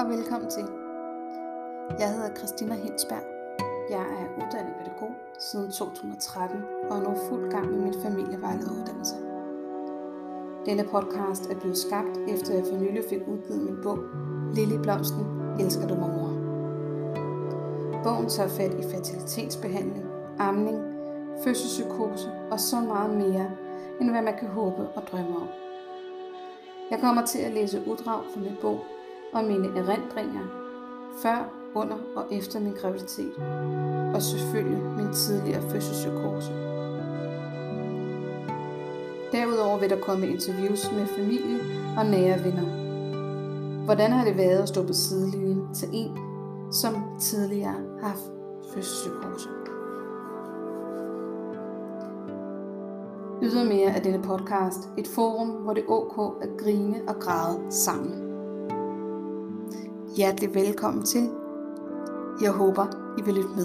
velkommen til. Jeg hedder Christina Hensberg. Jeg er uddannet pædagog siden 2013 og er nu fuld gang med min familievejlederuddannelse. Denne podcast er blevet skabt efter jeg for nylig fik udgivet min bog Lille Blomsten, elsker du mig mor. Bogen tager fat i fertilitetsbehandling, amning, fødselspsykose og så meget mere, end hvad man kan håbe og drømme om. Jeg kommer til at læse uddrag fra min bog og mine erindringer før, under og efter min graviditet, og selvfølgelig min tidligere fødselspsykose. Derudover vil der komme interviews med familie og nære venner. Hvordan har det været at stå på sidelinjen til en, som tidligere har haft fødselspsykose? Ydermere er denne podcast et forum, hvor det er ok at grine og græde sammen. Hjertelig velkommen til. Jeg håber, I vil lytte med.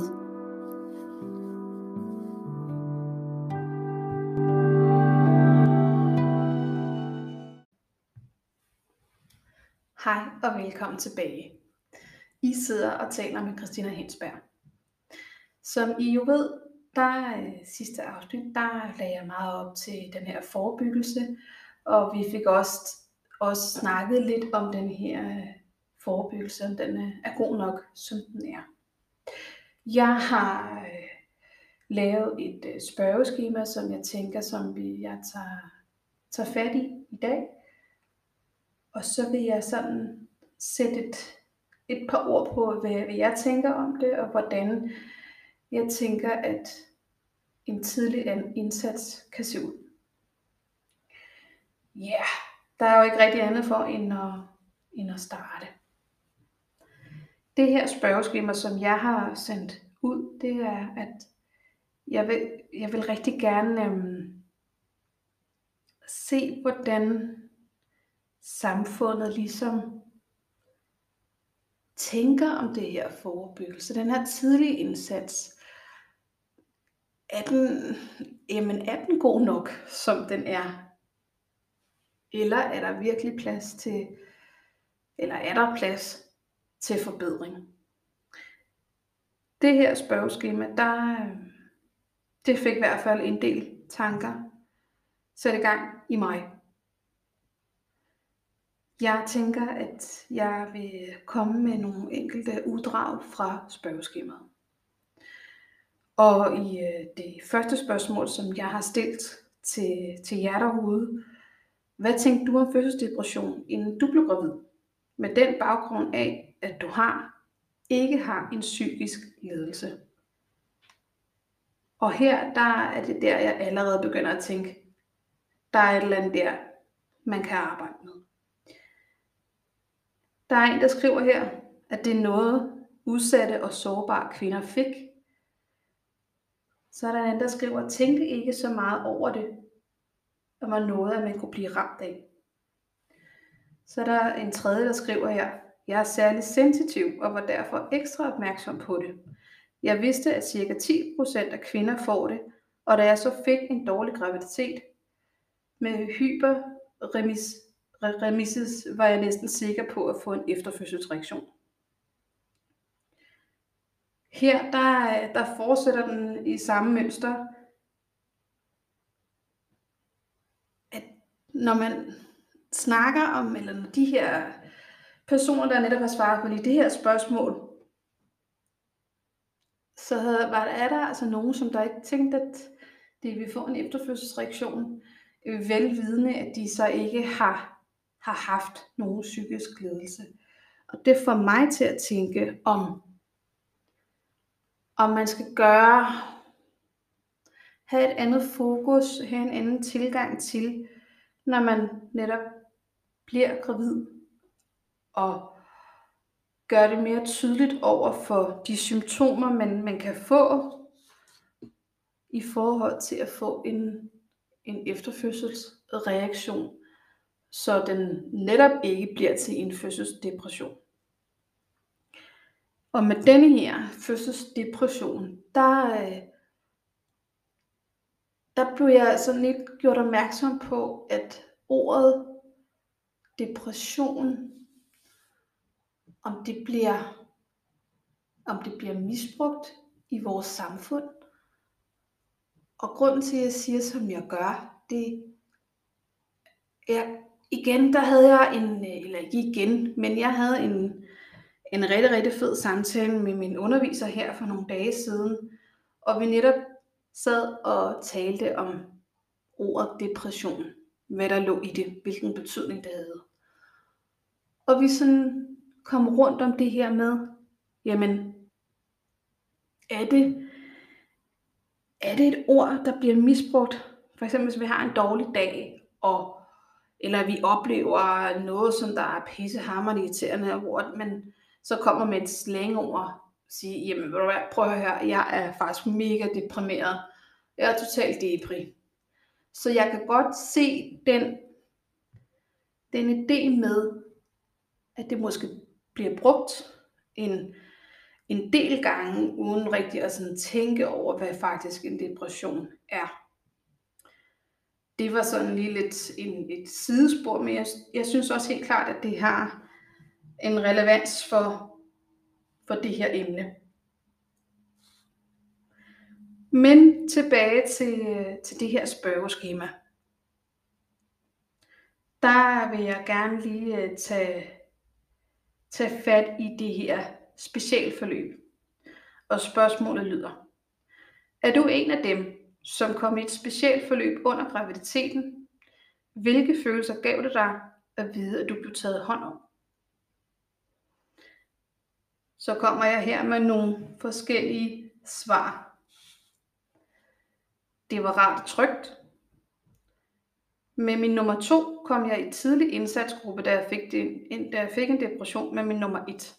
Hej og velkommen tilbage. I sidder og taler med Christina Hensberg. Som I jo ved, sidste afsnit, der lagde jeg meget op til den her forebyggelse, og vi fik også snakket lidt om den her forebyggelse, om den er god nok, som den er. Jeg har lavet et spørgeskema, som jeg tænker, jeg tager fat i dag. Og så vil jeg sådan sætte et par ord på, hvad jeg tænker om det, og hvordan jeg tænker, at en tidlig indsats kan se ud. Ja, der er jo ikke rigtig andet for end at starte. Det her spørgeskema, som jeg har sendt ud, det er, at jeg vil rigtig gerne se, hvordan samfundet ligesom tænker om det her forebyggelse, den her tidlige indsats. Er den god nok, som den er? Eller er der virkelig plads til forbedring? Det her spørgeskema, det fik i hvert fald en del tanker sat i gang i mig. Jeg tænker, at jeg vil komme med nogle enkelte uddrag fra spørgeskemaet. Og i det første spørgsmål, som jeg har stillet til jer derude: hvad tænkte du om fødselsdepression, inden du blev gravid? Med den baggrund af, at du ikke har en psykisk lidelse. Og her er det der, jeg allerede begynder at tænke, der er et eller andet der, man kan arbejde med. Der er en, der skriver her, at det er noget, udsatte og sårbare kvinder fik. Så er der en anden, der skriver, tænkte ikke så meget over det, og var noget, at man kunne blive ramt af. Så er der en tredje, der skriver her: jeg er særlig sensitiv og var derfor ekstra opmærksom på det. Jeg vidste, at ca. 10% af kvinder får det, og da jeg så fik en dårlig graviditet med hyperremesis, var jeg næsten sikker på at få en efterfødselsreaktion. Her der fortsætter den i samme mønster, at når man snakker om, eller når de her personer, der netop har svaret på lige det her spørgsmål, så er der altså nogen, som der ikke tænkte, at de vil få en efterfødselsreaktion, velvidende, at de så ikke har haft nogen psykisk lidelse. Og det får mig til at tænke om man skal have et andet fokus, have en anden tilgang til, når man netop bliver gravid, og gør det mere tydeligt over for de symptomer, man kan få i forhold til at få en efterfødselsreaktion, så den netop ikke bliver til en fødselsdepression. Og med denne her fødselsdepression, der blev jeg sådan lidt gjort opmærksom på, at ordet depression om det bliver misbrugt i vores samfund. Og grunden til, at jeg siger, som jeg gør, det er, igen, der havde jeg eller ikke igen, men jeg havde en rigtig, rigtig fed samtale med min underviser her for nogle dage siden, og vi netop sad og talte om ordet depression, hvad der lå i det, hvilken betydning det havde. Og vi sådan kom rundt om det her med, jamen, er det et ord, der bliver misbrugt? For eksempel hvis vi har en dårlig dag, eller vi oplever noget, som der er pissehammerende irriterende, hvor man så kommer med et slangord og siger, jamen ved du hvad, prøv at høre, jeg er faktisk mega deprimeret. Jeg er totalt depri. Så jeg kan godt se den idé med, at det måske bliver brugt en del gange, uden rigtig at sådan tænke over, hvad faktisk en depression er. Det var sådan lige lidt et sidespor, men jeg synes også helt klart, at det har en relevans for det her emne. Men tilbage til det her spørgeskema. Der vil jeg gerne lige tage fat i det her specialforløb. Og spørgsmålet lyder: er du en af dem, som kom i et specialforløb under graviditeten? Hvilke følelser gav det dig at vide, at du blev taget hånd om? Så kommer jeg her med nogle forskellige svar. Det var rart og trygt. Med min nummer 2 kom jeg i tidlig indsatsgruppe, da jeg fik en depression med min nummer 1.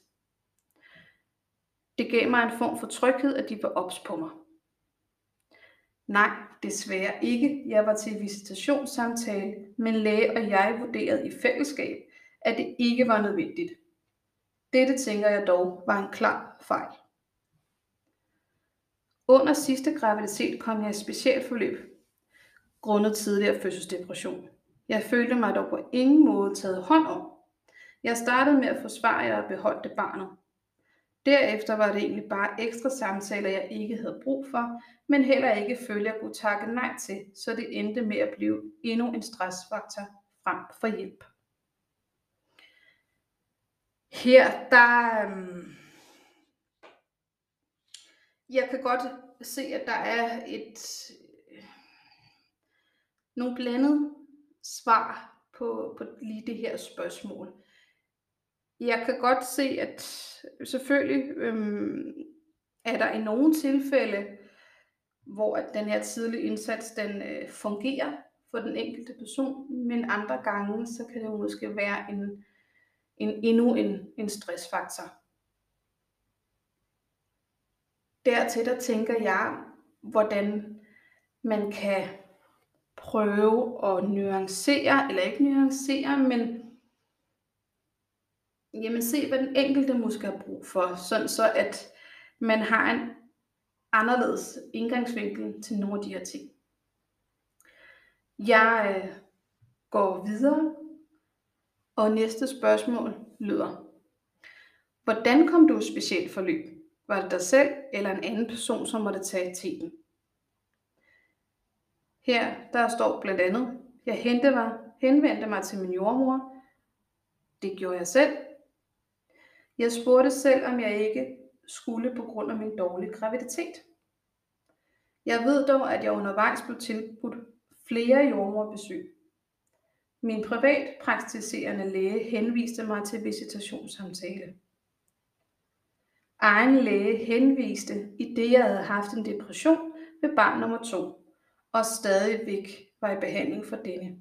Det gav mig en form for tryghed, at de var ops på mig. Nej, desværre ikke. Jeg var til visitationssamtale, men læge og jeg vurderede i fællesskab, at det ikke var nødvendigt. Dette tænker jeg dog var en klar fejl. Under sidste graviditet kom jeg i specialforløb grundet tidligere fødselsdepression. Jeg følte mig dog på ingen måde taget hånd om. Jeg startede med at forsvare, at jeg beholdte barnet. Derefter var det egentlig bare ekstra samtaler, jeg ikke havde brug for, men heller ikke følte, jeg kunne takke nej til, så det endte med at blive endnu en stressfaktor frem for hjælp. Her, jeg kan godt se, at der er nogle blandede svar på lige det her spørgsmål. Jeg kan godt se, at selvfølgelig er der i nogle tilfælde, hvor at den her tidlige indsats den fungerer for den enkelte person, men andre gange så kan det jo måske være endnu en stressfaktor. Dertil der tænker jeg, hvordan man kan prøve at nuancere, eller ikke nuancere, men se, hvad den enkelte måske har brug for, sådan så at man har en anderledes indgangsvinkel til nogle af de her ting. Jeg går videre, og næste spørgsmål lyder: hvordan kom du i specialforløb? Var det dig selv eller en anden person, som måtte tage teten? Her der står blandt andet: jeg henvendte mig til min jordemoder. Det gjorde jeg selv. Jeg spurgte selv, om jeg ikke skulle på grund af min dårlige graviditet. Jeg ved dog, at jeg undervejs blev tilbudt flere jordemoderbesøg. Min privatpraktiserende læge henviste mig til visitationssamtale. Egen læge henviste, i det jeg havde haft en depression ved barn nummer 2, og stadigvæk var i behandling for denne.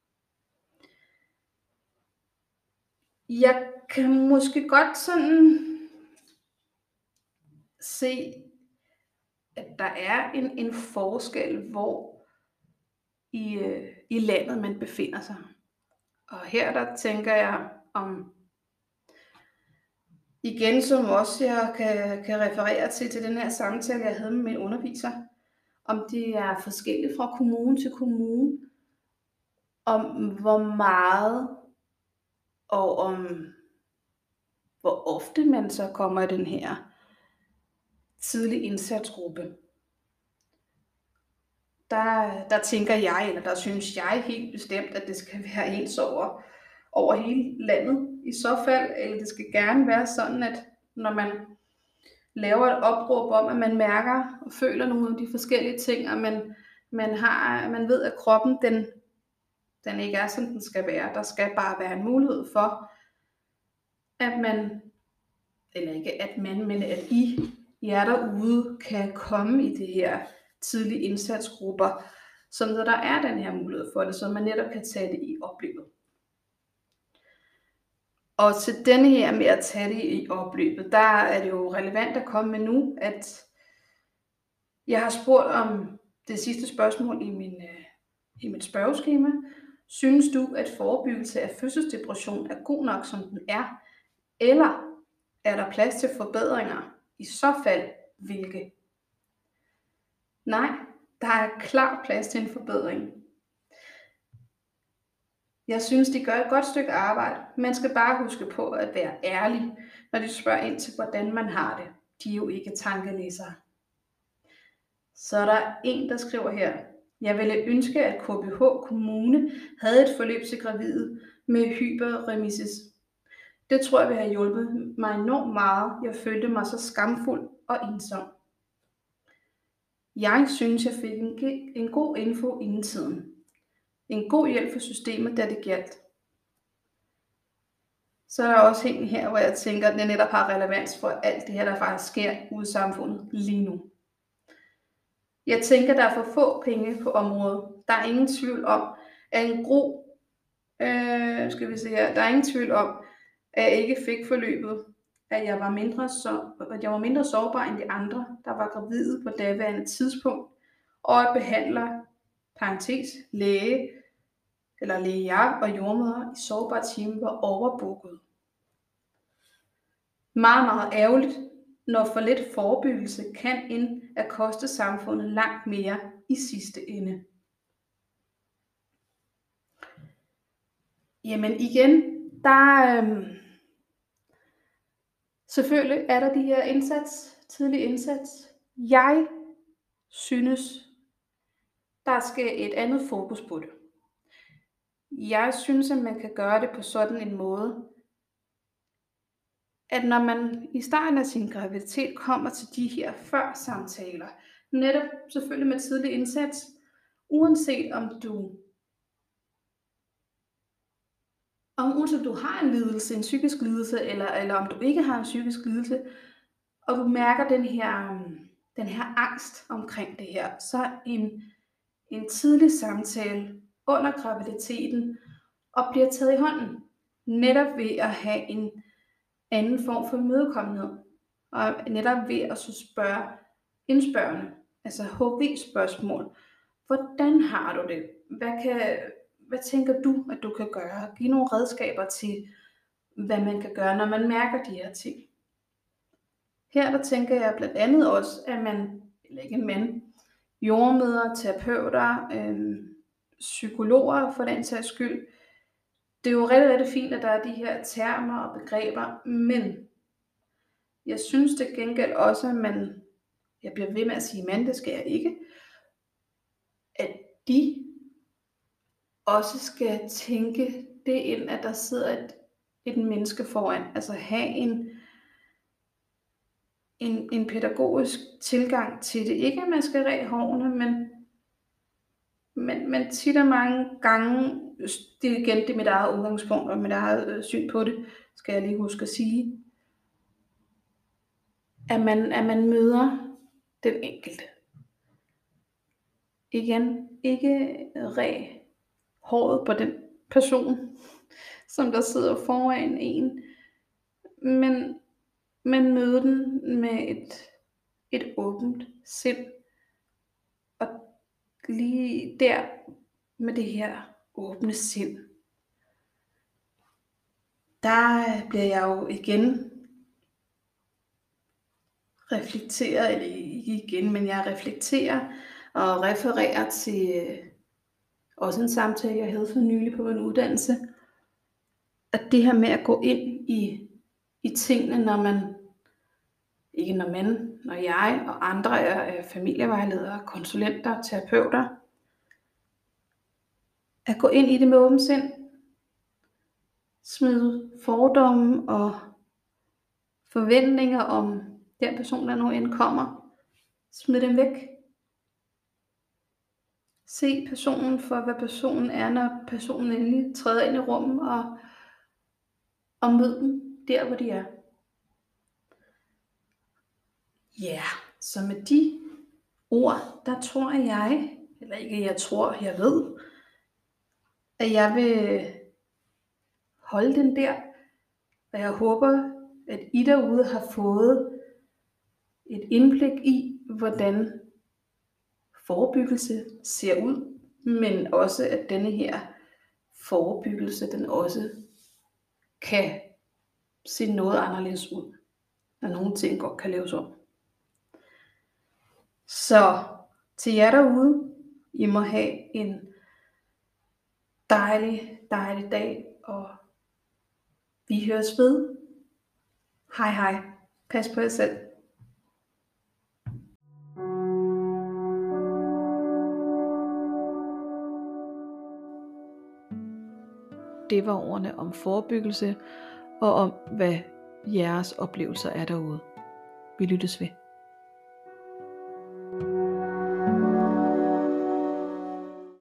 Jeg kan måske godt sådan se, at der er en forskel, hvor i landet man befinder sig. Og her der tænker jeg om, igen som også jeg kan referere til den her samtale, jeg havde med min underviser, om det er forskelligt fra kommune til kommune, om hvor meget og om hvor ofte man så kommer i den her tidlig indsatsgruppe. Der tænker jeg, eller der synes jeg helt bestemt, at det skal være ens over hele landet i så fald, eller det skal gerne være sådan, at når man laver et opråb om, at man mærker og føler nogle af de forskellige ting, og man ved, at kroppen den ikke er, som den skal være. Der skal bare være en mulighed for, at man, eller ikke at man, men at I jer derude kan komme i det her tidlige indsatsgrupper, så der er den her mulighed for det, så man netop kan tage det i opløbet. Og til denne her med at tage det i opløbet, der er det jo relevant at komme med nu, at jeg har spurgt om det sidste spørgsmål i mit spørgeskema. Synes du, at forebyggelse af fødselsdepression er god nok, som den er? Eller er der plads til forbedringer? I så fald, hvilke? Nej, der er klart plads til en forbedring. Jeg synes, de gør et godt stykke arbejde. Man skal bare huske på at være ærlig, når de spørger ind til, hvordan man har det. De er jo ikke tankelæsere. Så er der en, der skriver her: jeg ville ønske, at KBH Kommune havde et forløb til gravide med hyperemesis. Det tror jeg vil have hjulpet mig enormt meget. Jeg følte mig så skamfuld og ensom. Jeg synes, jeg fik en god info inden tiden. En god hjælp for systemet, da det galt. Så er der også en her, hvor jeg tænker, at det netop har relevans for alt det her, der faktisk sker ude i samfundet lige nu. Jeg tænker, der er for få penge på området. Der er ingen tvivl om, at der er ingen tvivl om, at jeg ikke fik forløbet, at jeg var mindre sårbar end de andre, der var gravide på daværende tidspunkt, og at behandler, læger og jordmødre i sårbare team var overbooket. Meget, meget ærgerligt, når for lidt forebyggelse kan ind at koste samfundet langt mere i sidste ende. Jamen igen, selvfølgelig er der de her tidlig indsats. Jeg synes, der skal et andet fokus på det. Jeg synes, at man kan gøre det på sådan en måde, at når man i starten af sin graviditet kommer til de her før-samtaler, netop selvfølgelig med tidlig indsats, uanset om du har en lidelse, en psykisk lidelse, eller om du ikke har en psykisk lidelse, og du mærker den her angst omkring det her, så en tidlig samtale under graviditeten og bliver taget i hånden, netop ved at have en anden form for imødekommenhed, og netop ved at så spørge indspørgende, altså HV-spørgsmål. Hvordan har du det? Hvad tænker du, at du kan gøre? Giv nogle redskaber til, hvad man kan gøre, når man mærker de her ting. Her der tænker jeg blandt andet også, at jordmødre, terapeuter, psykologer for den sags skyld. Det er jo rigtig, rigtig fint, at der er de her termer og begreber, men jeg synes det gengæld også, at jeg bliver ved med at sige mand, det skal jeg ikke, at de også skal tænke det ind, at der sidder et menneske foran, altså have en pædagogisk tilgang til det. Ikke at man skal ræge hårene, men tit og mange gange, det er mit eget udgangspunkt og mit eget syn på det, skal jeg lige huske at sige, at man møder den enkelte. Igen, ikke ræg håret på den person, som der sidder foran en, men møde den med et åbent sind. Og lige der med det her åbne sind, der bliver jeg jo igen reflekteret, eller ikke igen, men jeg reflekterer og refererer til også en samtale, jeg havde for nylig på en uddannelse, at det her med at gå ind i i tingene, når jeg og andre er familievejledere, konsulenter, terapeuter, at gå ind i det med åbent sind, smide fordomme og forventninger om den person, der nu end kommer, smid dem væk. Se personen for, hvad personen er, når personen endelig træder ind i rummet, og mød dem der, hvor de er. Ja, så med de ord, der tror jeg, eller ikke jeg tror, jeg ved, at jeg vil holde den der, og jeg håber, at I derude har fået et indblik i, hvordan forebyggelse ser ud, men også at denne her forebyggelse, den også kan se noget anderledes ud, når nogle ting godt kan laves om. Så til jer derude, I må have en dejlig dag, og vi høres ved. Hej hej. Pas på jer selv. Det var ordene om forebyggelse og om, hvad jeres oplevelser er derude. Vi lyttes ved.